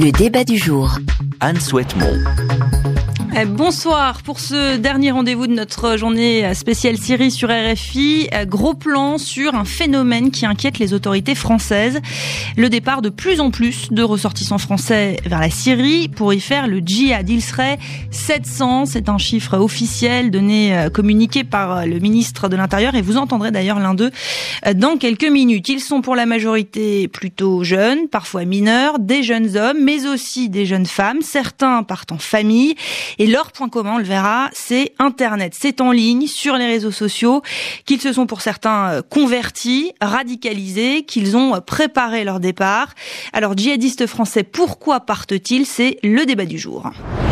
Le débat du jour. Anne Souhaitemont. Bonsoir pour ce dernier rendez-vous de notre journée spéciale Syrie sur RFI. Gros plan sur un phénomène qui inquiète les autorités françaises. Le départ de plus en plus de ressortissants français vers la Syrie pour y faire le djihad. Il serait 700, c'est un chiffre officiel communiqué par le ministre de l'Intérieur et vous entendrez d'ailleurs l'un d'eux dans quelques minutes. Ils sont pour la majorité plutôt jeunes, parfois mineurs, des jeunes hommes mais aussi des jeunes femmes. Certains partent en famille. Et leur point commun, on le verra, c'est Internet. C'est en ligne, sur les réseaux sociaux, qu'ils se sont pour certains convertis, radicalisés, qu'ils ont préparé leur départ. Alors, djihadistes français, pourquoi partent-ils ? C'est le débat du jour.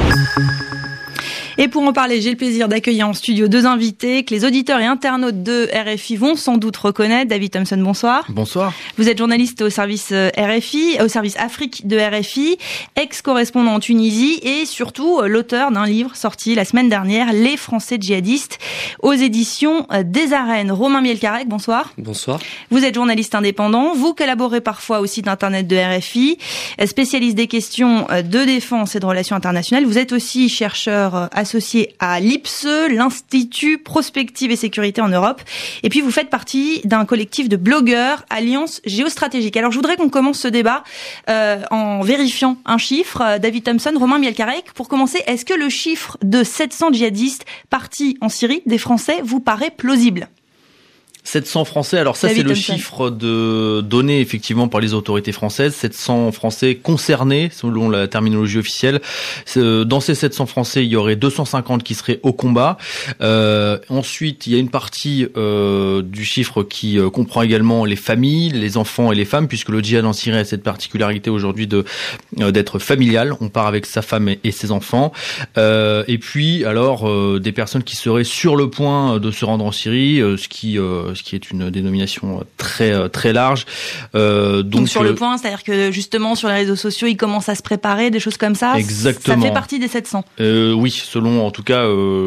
Et pour en parler, j'ai le plaisir d'accueillir en studio deux invités que les auditeurs et internautes de RFI vont sans doute reconnaître. David Thompson, bonsoir. Bonsoir. Vous êtes journaliste au service RFI, au service Afrique de RFI, ex-correspondant en Tunisie et surtout l'auteur d'un livre sorti la semaine dernière, Les Français djihadistes, aux éditions des Arènes. Romain Mielcarrec, bonsoir. Bonsoir. Vous êtes journaliste indépendant, vous collaborez parfois au site internet de RFI, spécialiste des questions de défense et de relations internationales. Vous êtes aussi chercheur associé à l'IPSE, l'Institut Prospective et Sécurité en Europe. Et puis, vous faites partie d'un collectif de blogueurs, Alliance Géostratégique. Alors, je voudrais qu'on commence ce débat en vérifiant un chiffre. David Thompson, Romain Mielcarrec, pour commencer, est-ce que le chiffre de 700 djihadistes partis en Syrie, des Français, vous paraît plausible ? 700 Français, alors ça David c'est le Thompson. chiffre donné effectivement par les autorités françaises, 700 Français concernés selon la terminologie officielle. Dans ces 700 Français, il y aurait 250 qui seraient au combat. Ensuite, il y a une partie du chiffre qui comprend également les familles, les enfants et les femmes, puisque le djihad en Syrie a cette particularité aujourd'hui d'être familial. On part avec sa femme et ses enfants. Et puis, alors, des personnes qui seraient sur le point de se rendre en Syrie, ce qui est une dénomination très large. Donc sur le point, c'est-à-dire que justement sur les réseaux sociaux, ils commencent à se préparer, des choses comme ça. Exactement. Ça fait partie des 700. Oui, selon en tout cas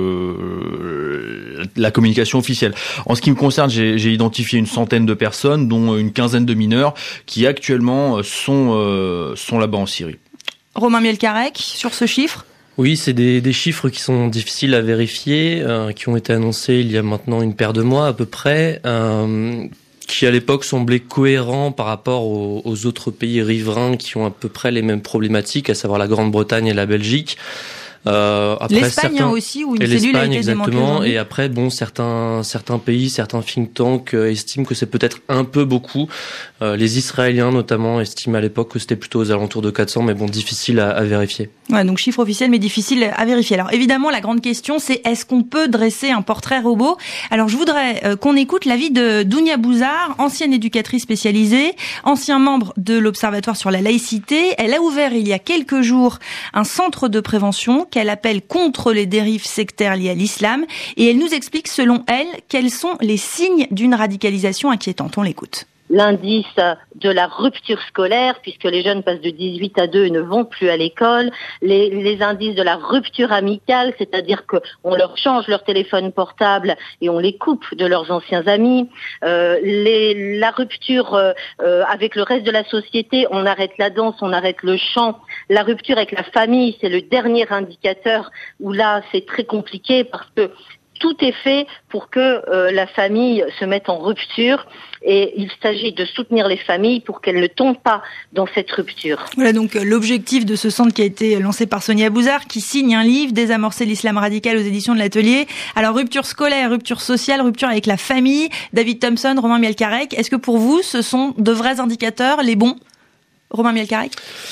la communication officielle. En ce qui me concerne, j'ai identifié une centaine de personnes, dont une quinzaine de mineurs, qui actuellement sont là-bas en Syrie. Romain Mielcarrec, sur ce chiffre ? Oui, c'est des chiffres qui sont difficiles à vérifier, qui ont été annoncés il y a maintenant une paire de mois à peu près, qui à l'époque semblaient cohérents par rapport aux autres pays riverains qui ont à peu près les mêmes problématiques, à savoir la Grande-Bretagne et la Belgique. Après L'Espagne aussi, où une cellule a été démantelée. Et après, certains pays, certains think tanks estiment que c'est peut-être un peu beaucoup. Les Israéliens notamment estiment à l'époque que c'était plutôt aux alentours de 400, mais bon, difficile à vérifier. Ouais, donc chiffre officiel, mais difficile à vérifier. Alors évidemment, la grande question, c'est est-ce qu'on peut dresser un portrait robot ? Alors je voudrais qu'on écoute l'avis de Dounia Bouzar, ancienne éducatrice spécialisée, ancien membre de l'Observatoire sur la laïcité. Elle a ouvert il y a quelques jours un centre de prévention qu'elle appelle contre les dérives sectaires liées à l'islam. Et elle nous explique, selon elle, quels sont les signes d'une radicalisation inquiétante. On l'écoute. L'indice de la rupture scolaire, puisque les jeunes passent de 18 à 2 et ne vont plus à l'école, les indices de la rupture amicale, c'est-à-dire qu'on leur change leur téléphone portable et on les coupe de leurs anciens amis, la rupture avec le reste de la société, on arrête la danse, on arrête le chant, la rupture avec la famille, c'est le dernier indicateur où là c'est très compliqué parce que tout est fait pour que la famille se mette en rupture et il s'agit de soutenir les familles pour qu'elles ne tombent pas dans cette rupture. Voilà donc l'objectif de ce centre qui a été lancé par Sonia Bouzar, qui signe un livre, Désamorcer l'islam radical aux éditions de l'Atelier. Alors rupture scolaire, rupture sociale, rupture avec la famille. David Thompson, Romain Mielcarrec, est-ce que pour vous ce sont de vrais indicateurs, les bons ? Romain Mielcarrec ?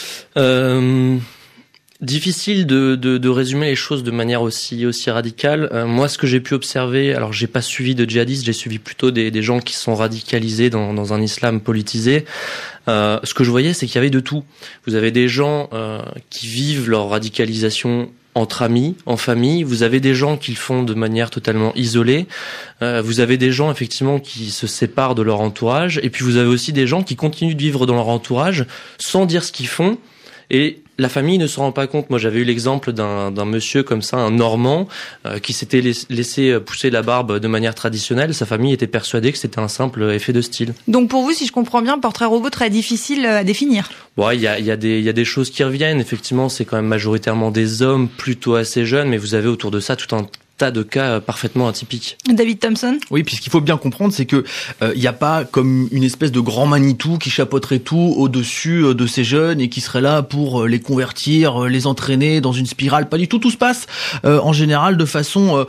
Difficile de résumer les choses de manière aussi radicale. Moi, ce que j'ai pu observer, alors j'ai pas suivi de djihadistes, j'ai suivi plutôt des gens qui sont radicalisés dans un islam politisé. Ce que je voyais, c'est qu'il y avait de tout. Vous avez des gens qui vivent leur radicalisation entre amis, en famille. Vous avez des gens qui le font de manière totalement isolée. Vous avez des gens effectivement qui se séparent de leur entourage. Et puis vous avez aussi des gens qui continuent de vivre dans leur entourage sans dire ce qu'ils font. Et la famille ne se rend pas compte. Moi, j'avais eu l'exemple d'un monsieur comme ça, un Normand, qui s'était laissé pousser la barbe de manière traditionnelle. Sa famille était persuadée que c'était un simple effet de style. Donc pour vous, si je comprends bien, portrait robot très difficile à définir. Bon, il y a des choses qui reviennent. Effectivement, c'est quand même majoritairement des hommes plutôt assez jeunes, mais vous avez autour de ça tout un tas de cas parfaitement atypiques. David Thompson ? Oui, puis ce qu'il faut bien comprendre, c'est que il y a pas comme une espèce de grand Manitou qui chapeauterait tout au-dessus de ces jeunes et qui serait là pour les convertir, les entraîner dans une spirale. Pas du tout. Tout se passe en général de façon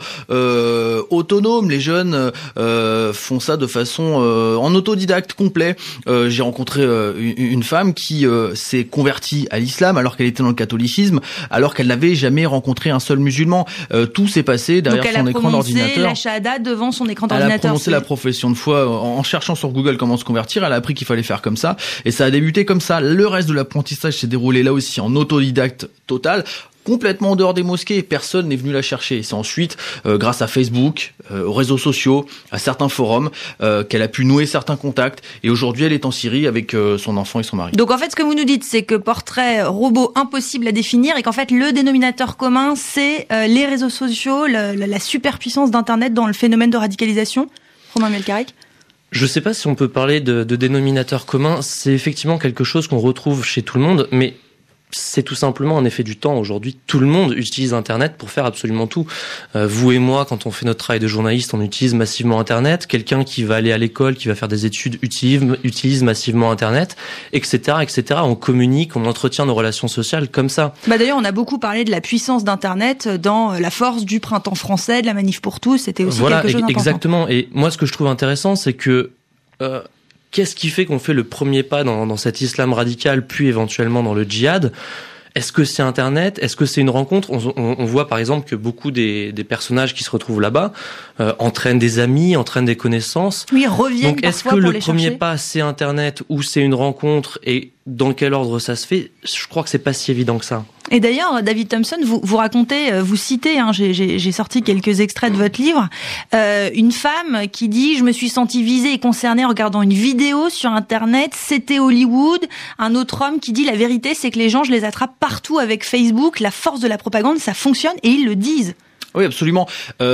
autonome. Les jeunes font ça de façon en autodidacte complet. J'ai rencontré une femme qui s'est convertie à l'islam alors qu'elle était dans le catholicisme, alors qu'elle n'avait jamais rencontré un seul musulman. Tout s'est passé derrière son écran d'ordinateur. Donc elle a prononcé la shahada devant son écran d'ordinateur. Elle a prononcé la profession de foi en cherchant sur Google comment se convertir. Elle a appris qu'il fallait faire comme ça. Et ça a débuté comme ça. Le reste de l'apprentissage s'est déroulé là aussi en autodidacte total. Complètement en dehors des mosquées, personne n'est venu la chercher. C'est ensuite, grâce à Facebook, aux réseaux sociaux, à certains forums, qu'elle a pu nouer certains contacts. Et aujourd'hui, elle est en Syrie avec son enfant et son mari. Donc en fait, ce que vous nous dites, c'est que portrait robot impossible à définir et qu'en fait, le dénominateur commun, c'est les réseaux sociaux, la superpuissance d'Internet dans le phénomène de radicalisation. Romain Melkarek ? Je sais pas si on peut parler de dénominateur commun. C'est effectivement quelque chose qu'on retrouve chez tout le monde, mais c'est tout simplement un effet du temps. Aujourd'hui, tout le monde utilise Internet pour faire absolument tout. Vous et moi, quand on fait notre travail de journaliste, on utilise massivement Internet. Quelqu'un qui va aller à l'école, qui va faire des études, utilise massivement Internet, etc., etc. On communique, on entretient nos relations sociales comme ça. D'ailleurs, on a beaucoup parlé de la puissance d'Internet dans la force du printemps français, de la manif pour tous. C'était aussi quelque chose d'important. Exactement. Et moi, ce que je trouve intéressant, c'est que qu'est-ce qui fait qu'on fait le premier pas dans cet islam radical, puis éventuellement dans le djihad ? Est-ce que c'est Internet ? Est-ce que c'est une rencontre ? On voit par exemple que beaucoup des personnages qui se retrouvent là-bas entraînent des amis, entraînent des connaissances. Oui, reviennent donc, parfois est-ce que pour le les premier chercher pas, c'est Internet ou c'est une rencontre et dans quel ordre ça se fait ? Je crois que c'est pas si évident que ça. Et d'ailleurs, David Thompson, vous racontez, vous citez, j'ai sorti quelques extraits de votre livre, une femme qui dit « Je me suis sentie visée et concernée en regardant une vidéo sur Internet, c'était Hollywood ». Un autre homme qui dit « La vérité, c'est que les gens, je les attrape partout avec Facebook, la force de la propagande, ça fonctionne » et ils le disent. Oui, absolument.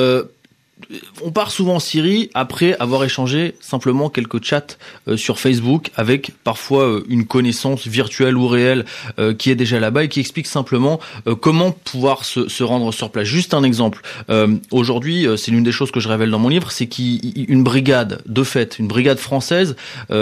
On part souvent en Syrie après avoir échangé simplement quelques chats sur Facebook avec parfois une connaissance virtuelle ou réelle qui est déjà là-bas et qui explique simplement comment pouvoir se rendre sur place. Juste un exemple. Aujourd'hui, c'est l'une des choses que je révèle dans mon livre, c'est qu'une brigade, de fait, une brigade française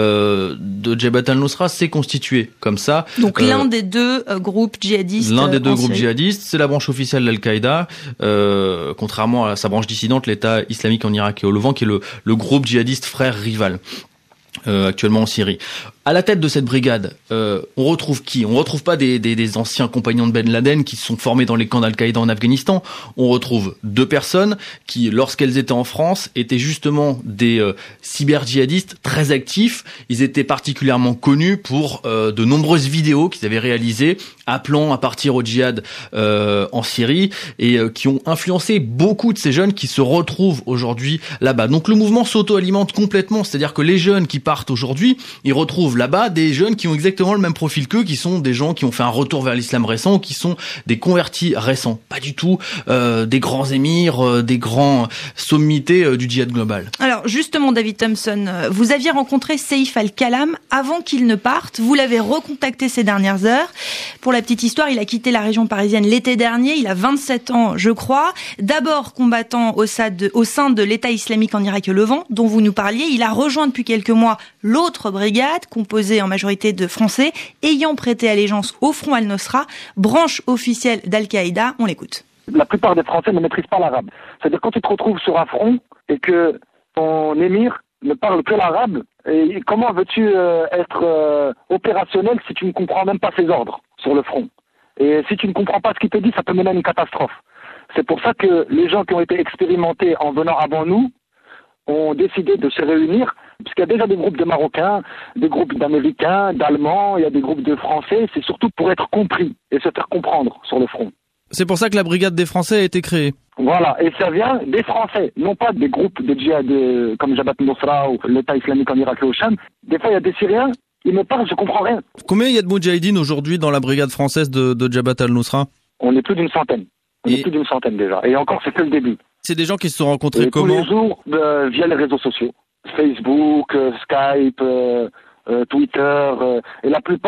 de Jabhat al-Nusra s'est constituée comme ça. Donc l'un des deux groupes djihadistes. L'un des deux groupes djihadistes, c'est la branche officielle d'Al-Qaïda, contrairement à sa branche dissidente, l'État islamique en Irak et au Levant, qui est le groupe djihadiste frère rival actuellement en Syrie. À la tête de cette brigade, on retrouve qui ? On retrouve pas des anciens compagnons de Ben Laden qui se sont formés dans les camps d'Al-Qaïda en Afghanistan. On retrouve deux personnes qui, lorsqu'elles étaient en France, étaient justement des cyber-djihadistes très actifs. Ils étaient particulièrement connus pour de nombreuses vidéos qu'ils avaient réalisées appelant à partir au djihad en Syrie et qui ont influencé beaucoup de ces jeunes qui se retrouvent aujourd'hui là-bas. Donc le mouvement s'auto-alimente complètement, c'est-à-dire que les jeunes qui partent aujourd'hui, ils retrouvent là-bas des jeunes qui ont exactement le même profil qu'eux, qui sont des gens qui ont fait un retour vers l'islam récent, qui sont des convertis récents, pas du tout des grands émirs, des grands sommités du djihad global. Alors justement, David Thompson, vous aviez rencontré Seif Al-Kalam avant qu'il ne parte, vous l'avez recontacté ces dernières heures. Pour la petite histoire, il a quitté la région parisienne l'été dernier, il a 27 ans je crois, d'abord combattant au sein de l'État islamique en Irak et Levant, dont vous nous parliez. Il a rejoint depuis quelques mois l'autre brigade, composée en majorité de Français, ayant prêté allégeance au Front al-Nosra, branche officielle d'Al-Qaïda. On l'écoute. La plupart des Français ne maîtrisent pas l'arabe. C'est-à-dire quand tu te retrouves sur un front et que ton émir ne parle que l'arabe, et comment veux-tu être opérationnel si tu ne comprends même pas ses ordres sur le front ? Et si tu ne comprends pas ce qu'il te dit, ça peut mener à une catastrophe. C'est pour ça que les gens qui ont été expérimentés en venant avant nous ont décidé de se réunir, parce qu'il y a déjà des groupes de Marocains, des groupes d'Américains, d'Allemands, il y a des groupes de Français, c'est surtout pour être compris et se faire comprendre sur le front. C'est pour ça que la brigade des Français a été créée. Voilà, et ça vient des Français, non pas des groupes de djihad comme Jabhat al-Nusra ou l'État islamique en Irak et au Cham. Des fois, il y a des Syriens, ils me parlent, je comprends rien. Combien il y a de moudjahidines aujourd'hui dans la brigade française de Jabhat al-Nusra ? On est plus d'une centaine. On est plus d'une centaine déjà. Et encore, c'est que le début. C'est des gens qui se sont rencontrés comment ? Tous les jours, via les réseaux sociaux. Facebook, Skype, Twitter. Et la plupart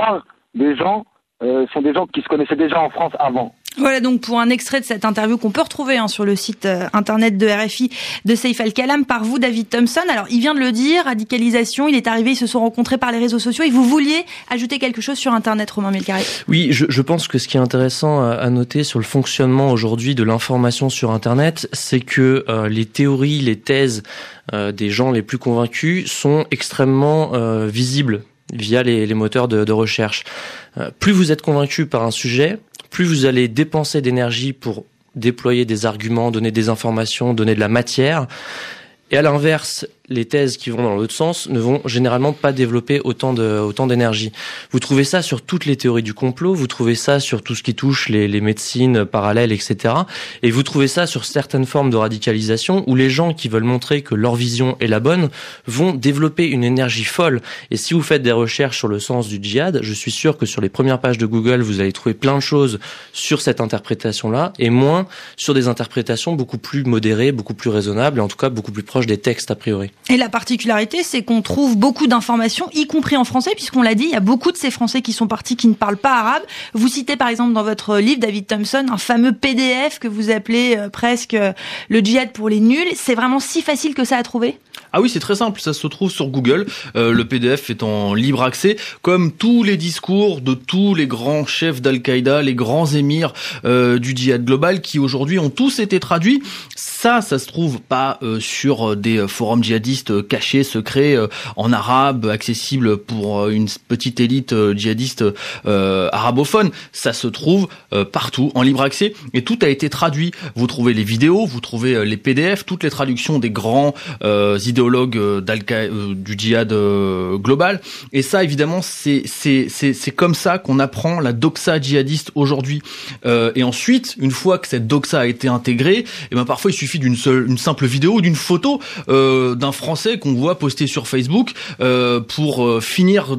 des gens sont des gens qui se connaissaient déjà en France avant. Voilà donc pour un extrait de cette interview qu'on peut retrouver sur le site internet de RFI de Seif Al-Kalam par vous, David Thompson. Alors il vient de le dire, radicalisation, il est arrivé, ils se sont rencontrés par les réseaux sociaux et vous vouliez ajouter quelque chose sur Internet, Romain Melchiaré. Oui, je pense que ce qui est intéressant à noter sur le fonctionnement aujourd'hui de l'information sur Internet, c'est que les théories, les thèses des gens les plus convaincus sont extrêmement visibles via les moteurs de recherche. Plus vous êtes convaincu par un sujet, plus vous allez dépenser d'énergie pour déployer des arguments, donner des informations, donner de la matière. Et à l'inverse, les thèses qui vont dans l'autre sens ne vont généralement pas développer autant d'énergie. Vous trouvez ça sur toutes les théories du complot, vous trouvez ça sur tout ce qui touche les médecines parallèles, etc. Et vous trouvez ça sur certaines formes de radicalisation où les gens qui veulent montrer que leur vision est la bonne vont développer une énergie folle. Et si vous faites des recherches sur le sens du djihad, je suis sûr que sur les premières pages de Google, vous allez trouver plein de choses sur cette interprétation-là et moins sur des interprétations beaucoup plus modérées, beaucoup plus raisonnables et en tout cas beaucoup plus proches des textes a priori. Et la particularité, c'est qu'on trouve beaucoup d'informations, y compris en français, puisqu'on l'a dit, il y a beaucoup de ces Français qui sont partis qui ne parlent pas arabe. Vous citez par exemple dans votre livre, David Thompson, un fameux PDF que vous appelez presque le djihad pour les nuls. C'est vraiment si facile que ça à trouver ? Ah oui, c'est très simple, ça se trouve sur Google. Le PDF est en libre accès, comme tous les discours de tous les grands chefs d'Al-Qaïda, les grands émirs du djihad global, qui aujourd'hui ont tous été traduits. Ça se trouve pas sur des forums djihadistes cachés, secrets, en arabe, accessibles pour une petite élite djihadiste arabophone. Ça se trouve partout, en libre accès, et tout a été traduit. Vous trouvez les vidéos, vous trouvez les PDF, toutes les traductions des grands idéologues du djihad global. Et ça, évidemment, c'est comme ça qu'on apprend la doxa djihadiste aujourd'hui. Et ensuite, une fois que cette doxa a été intégrée, et ben parfois il suffit d'une simple vidéo ou d'une photo d'un Français qu'on voit poster sur Facebook pour finir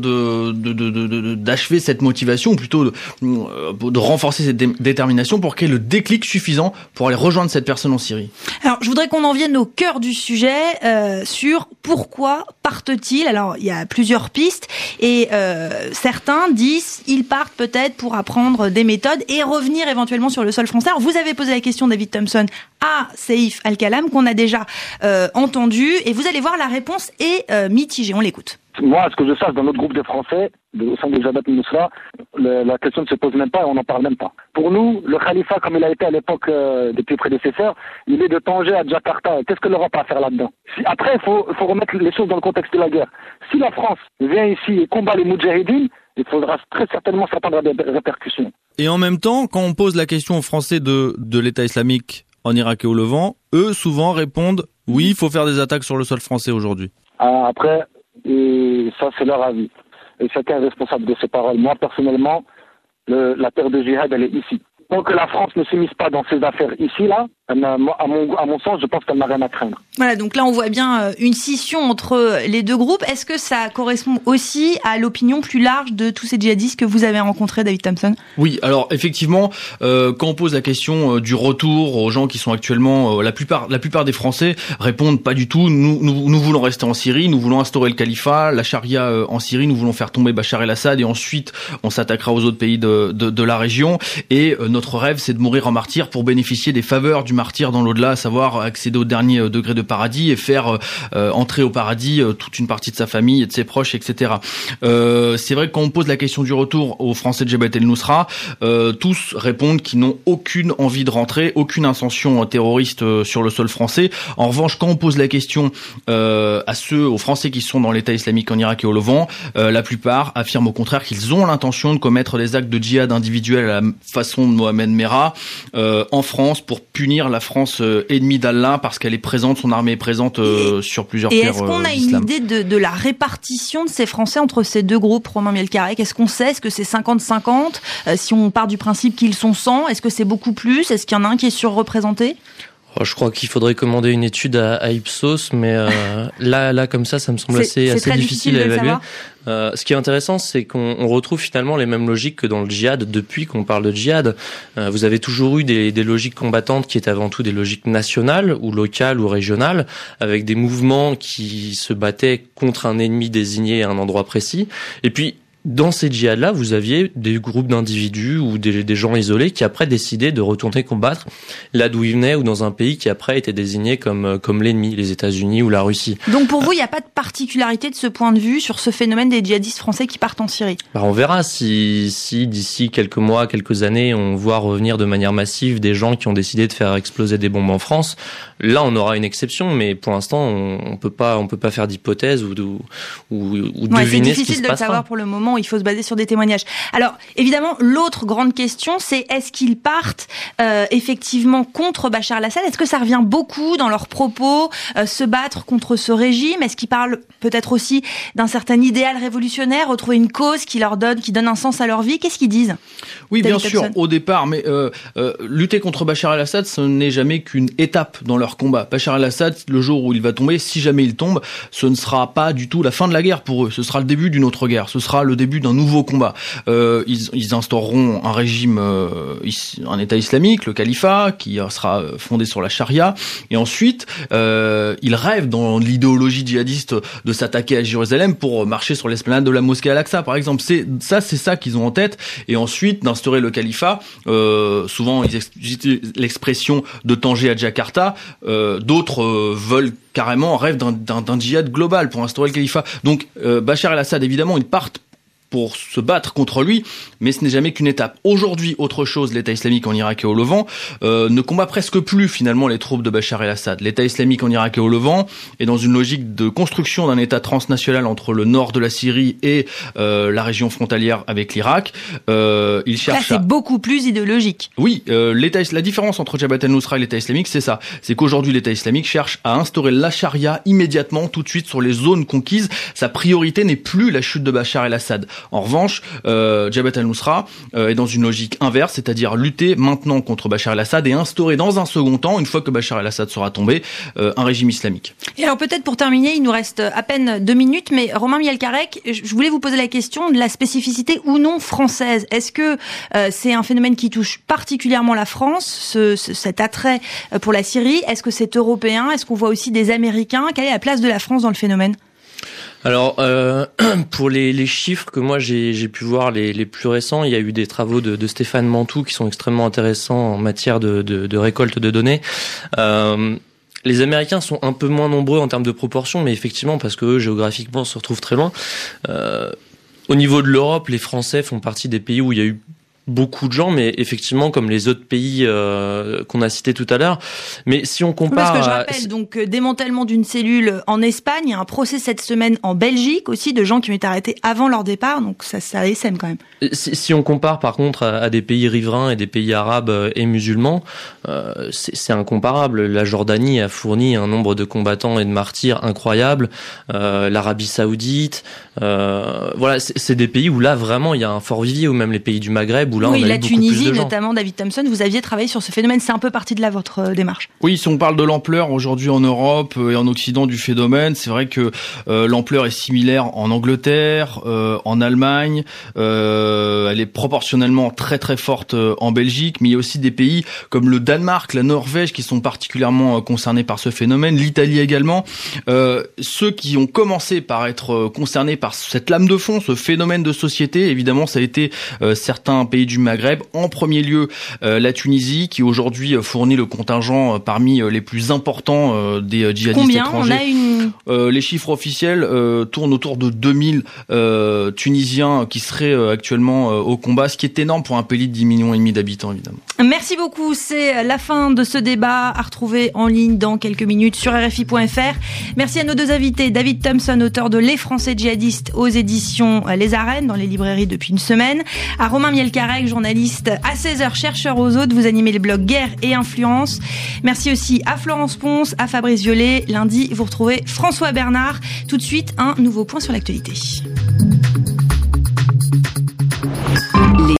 d'achever cette motivation, ou plutôt de renforcer cette détermination pour qu'il y ait le déclic suffisant pour aller rejoindre cette personne en Syrie. Alors, je voudrais qu'on en vienne au cœur du sujet, sur pourquoi partent-ils. Alors, il y a plusieurs pistes et certains disent ils partent peut-être pour apprendre des méthodes et revenir éventuellement sur le sol français. Alors, vous avez posé la question, David Thompson, à Seif Al-Kalam, qu'on a déjà entendu, et vous allez voir, la réponse est mitigée. On l'écoute. Moi, à ce que je sache, dans notre groupe de Français, au sein de Jabhat al-Nusra, la question ne se pose même pas et on n'en parle même pas. Pour nous, le khalifa, comme il a été à l'époque des plus prédécesseurs, il est de Tanger à Jakarta. Qu'est-ce que l'Europe a à faire là-dedans ? Après, il faut remettre les choses dans le contexte de la guerre. Si la France vient ici et combat les Moudjahidines, il faudra très certainement s'attendre à des répercussions. Et en même temps, quand on pose la question aux Français de l'État islamique en Irak et au Levant, eux souvent répondent « oui, il faut faire des attaques sur le sol français aujourd'hui ». Après, et ça c'est leur avis. Et chacun est responsable de ses paroles. Moi, personnellement, la terre de djihad, elle est ici. Tant que la France ne s'immisce pas dans ses affaires ici, là, à mon sens, je pense qu'elle n'a rien à craindre. Voilà, donc là, on voit bien une scission entre les deux groupes. Est-ce que ça correspond aussi à l'opinion plus large de tous ces djihadistes que vous avez rencontrés, David Thompson ? Oui, alors effectivement, quand on pose la question du retour aux gens qui sont actuellement, la plupart des Français répondent pas du tout. Nous voulons rester en Syrie, nous voulons instaurer le califat, la charia en Syrie, nous voulons faire tomber Bachar el-Assad et ensuite on s'attaquera aux autres pays de la région. Et notre rêve, c'est de mourir en martyr pour bénéficier des faveurs du martyr dans l'au-delà, à savoir accéder au dernier degré de paradis et faire entrer au paradis toute une partie de sa famille et de ses proches, etc. C'est vrai que quand on pose la question du retour aux Français de Jabhat el-Nusra, tous répondent qu'ils n'ont aucune envie de rentrer, aucune intention terroriste sur le sol français. En revanche, quand on pose la question aux Français qui sont dans l'État islamique en Irak et au Levant, la plupart affirment au contraire qu'ils ont l'intention de commettre des actes de djihad individuel à la façon de Mohamed Merah en France pour punir la France ennemie d'Allah parce qu'elle est présente, son armée est présente sur plusieurs terres. Et est-ce qu'on a une idée de la répartition de ces Français entre ces deux groupes, Romain Melchiaré ? Est-ce qu'on sait ? Est-ce que c'est 50-50 ? Si on part du principe qu'ils sont 100, est-ce que c'est beaucoup plus ? Est-ce qu'il y en a un qui est surreprésenté ? Je crois qu'il faudrait commander une étude à Ipsos, mais là comme ça me semble assez difficile à évaluer. Ce qui est intéressant, c'est qu'on retrouve finalement les mêmes logiques que dans le djihad depuis qu'on parle de djihad. Vous avez toujours eu des logiques combattantes qui étaient avant tout des logiques nationales ou locales ou régionales, avec des mouvements qui se battaient contre un ennemi désigné à un endroit précis. Et puis dans ces djihad-là, vous aviez des groupes d'individus ou des gens isolés qui après décidaient de retourner combattre là d'où ils venaient ou dans un pays qui après était désigné comme l'ennemi, les États-Unis ou la Russie. Donc pour vous, il n'y a pas de particularité de ce point de vue sur ce phénomène des djihadistes français qui partent en Syrie? On verra si d'ici quelques mois, quelques années, on voit revenir de manière massive des gens qui ont décidé de faire exploser des bombes en France. Là, on aura une exception, mais pour l'instant, on peut pas faire d'hypothèses ou deviner ce qui se passera. C'est difficile de le savoir pour le moment. Il faut se baser sur des témoignages. Alors, évidemment, l'autre grande question, c'est est-ce qu'ils partent effectivement contre Bachar el-Assad? Est-ce que ça revient beaucoup dans leurs propos, se battre contre ce régime? Est-ce qu'ils parlent peut-être aussi d'un certain idéal révolutionnaire, retrouver une cause qui donne un sens à leur vie? Qu'est-ce qu'ils disent? Oui, bien sûr, au départ, mais lutter contre Bachar el-Assad, ce n'est jamais qu'une étape dans leur combat. Bachar el-Assad, le jour où il va tomber, si jamais il tombe, ce ne sera pas du tout la fin de la guerre pour eux. Ce sera le début d'une autre guerre. Ce sera le début d'un nouveau combat. Ils instaureront un régime, un État islamique, le califat, qui sera fondé sur la charia. Et ensuite, ils rêvent dans l'idéologie djihadiste de s'attaquer à Jérusalem pour marcher sur l'esplanade de la mosquée Al-Aqsa, par exemple. C'est ça qu'ils ont en tête. Et ensuite, d'instaurer le califat. Souvent, ils utilisent l'expression de Tanger à Jakarta. D'autres veulent rêvent d'un djihad global pour instaurer le califat. Donc Bachar el-Assad, évidemment, ils partent pour se battre contre lui, mais ce n'est jamais qu'une étape. Aujourd'hui, autre chose, l'État islamique en Irak et au Levant ne combat presque plus finalement les troupes de Bachar el-Assad. L'État islamique en Irak et au Levant est dans une logique de construction d'un État transnational entre le nord de la Syrie et la région frontalière avec l'Irak. Il cherche. Là, c'est beaucoup plus idéologique. Oui, la différence entre Jabhat al-Nusra et l'État islamique, c'est ça. C'est qu'aujourd'hui, l'État islamique cherche à instaurer la charia immédiatement, tout de suite, sur les zones conquises. Sa priorité n'est plus la chute de Bachar el-Assad. En revanche, Jabhat al-Nusra est dans une logique inverse, c'est-à-dire lutter maintenant contre Bachar el-Assad et instaurer dans un second temps, une fois que Bachar el-Assad sera tombé, un régime islamique. Et alors peut-être pour terminer, il nous reste à peine 2 minutes, mais Romain Mielcarrec, je voulais vous poser la question de la spécificité ou non française. Est-ce que c'est un phénomène qui touche particulièrement la France, cet attrait pour la Syrie? Est-ce que c'est européen? Est-ce qu'on voit aussi des Américains? Quelle est la place de la France dans le phénomène? Alors, pour les chiffres que moi j'ai pu voir, les plus récents, il y a eu des travaux de Stéphane Mantoux qui sont extrêmement intéressants en matière de récolte de données. Les Américains sont un peu moins nombreux en termes de proportion, mais effectivement, parce que eux, géographiquement, se retrouvent très loin. Au niveau de l'Europe, les Français font partie des pays où il y a eu beaucoup de gens, mais effectivement, comme les autres pays qu'on a cités tout à l'heure. Mais si on compare... Parce que je rappelle, donc, démantèlement d'une cellule en Espagne, il y a un procès cette semaine en Belgique aussi, de gens qui ont été arrêtés avant leur départ, donc ça essaime quand même. Si on compare par contre à des pays riverains et des pays arabes et musulmans, c'est incomparable. La Jordanie a fourni un nombre de combattants et de martyrs incroyable. L'Arabie Saoudite, voilà, c'est des pays où là vraiment il y a un fort vivier, ou même les pays du Maghreb où là oui, on a la eu beaucoup Tunisie plus de gens. notamment, David Thompson, vous aviez travaillé sur ce phénomène, c'est un peu partie de là votre démarche. Oui, si on parle de l'ampleur aujourd'hui en Europe et en Occident du phénomène, c'est vrai que l'ampleur est similaire en Angleterre, en Allemagne, elle est proportionnellement très très forte en Belgique, mais il y a aussi des pays comme le Danemark, la Norvège qui sont particulièrement concernés par ce phénomène, l'Italie également. Ceux qui ont commencé par être concernés par cette lame de fond, ce phénomène de société, évidemment ça a été certains pays du Maghreb, en premier lieu la Tunisie qui aujourd'hui fournit le contingent parmi les plus importants des djihadistes étrangers. On a les chiffres officiels tournent autour de 2000 Tunisiens qui seraient actuellement au combat, ce qui est énorme pour un pays de 10,5 millions d'habitants évidemment. Merci beaucoup, c'est la fin de ce débat à retrouver en ligne dans quelques minutes sur RFI.fr. Merci à nos deux invités, David Thompson, auteur de Les Français djihadistes aux éditions Les Arènes, dans les librairies depuis une semaine, à Romain Mielcarec, journaliste à 16h, chercheur aux autres, vous animez le blog Guerre et Influence. Merci aussi à Florence Ponce, à Fabrice Violet. Lundi, vous retrouvez François Bernard. Tout de suite, un nouveau point sur l'actualité.